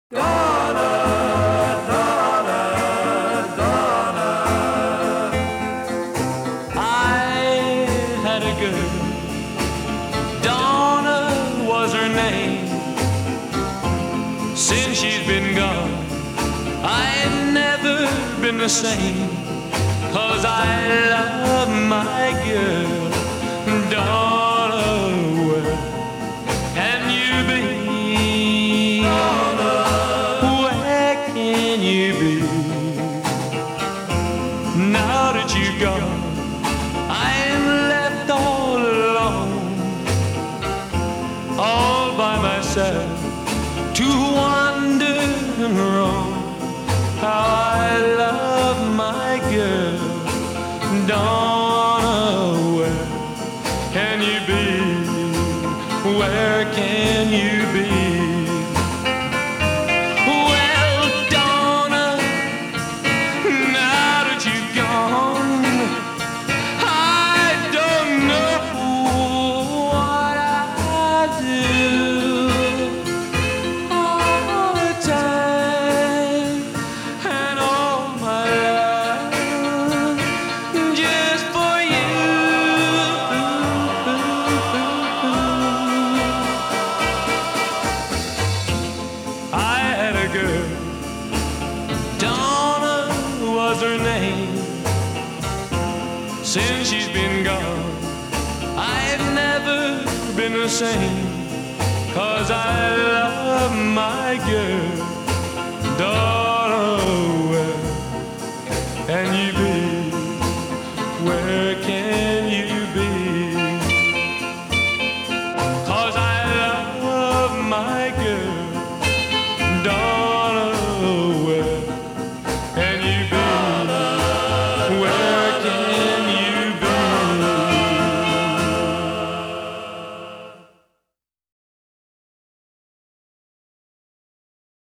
Donna, Donna, Donna. I had a girl, Donna was her name. Since she's been gone, I've never been the same. 'Cause I love my girl, Donna. Where can you be? Donna, where can you be? Now that you're gone, I'm left all alone, all by myself, to wander and roam. How I love my girl, Donna. Where can you be? Where can you be? Well, Donna, now that you've gone, I don't know what I'd do all the time and all my life just for you. I had a girl, Donna was her name. Since she's been gone, I've never been the same. 'Cause I love my girl, Donna. Where can you be? Where can you be? 'Cause I love my girl, Donna.